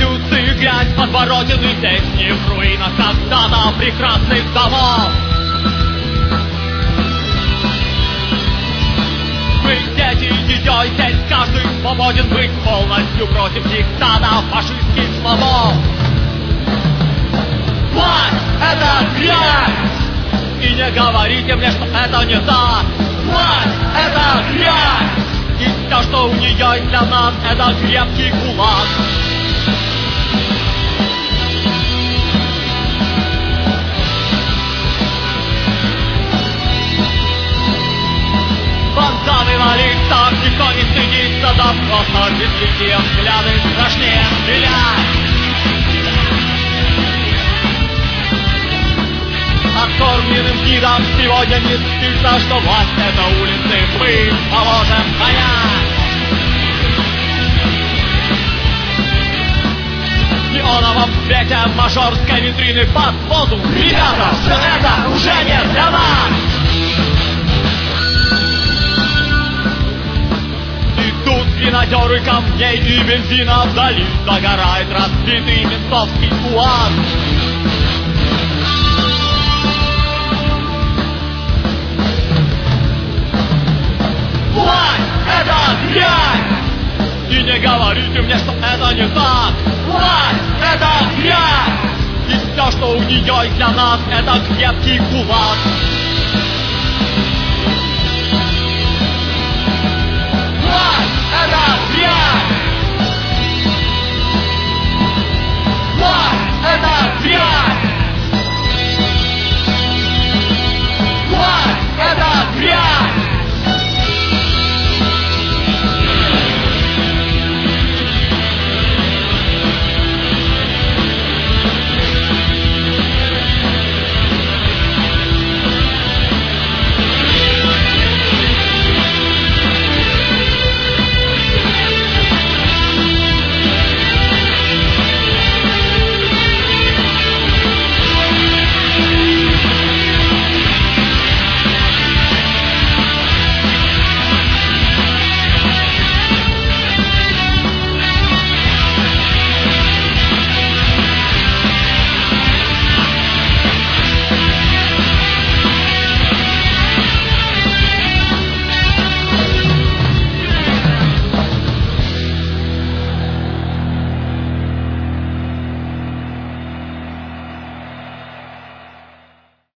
революции грязь, подворотен и песни в руинах когда-то прекрасных домов. Мы дети ее, здесь каждый свободен быть полностью против диктата фашистских слов. Власть — это грязь! И не говорите мне, что это не так. Власть — это грязь! И все, что у нее для нас, это крепкий кулак. Банданы на лицах, никто не стыдится, да просто безликие взгляды страшнее стрелять. Откормленным гидом сегодня не стыдно, что власть — это улицы, мы поможем понять. В неоновом свете мажорской витрины под воду. Ребята, все это уже не для нас. Идут винодеры камней и бензина, вдали загорает разбитый ментовский УАЗ. Власть — это грязь! И не говорите мне, что это не так. Власть — это грязь! И все, что у нее и для нас, это крепкий кулак.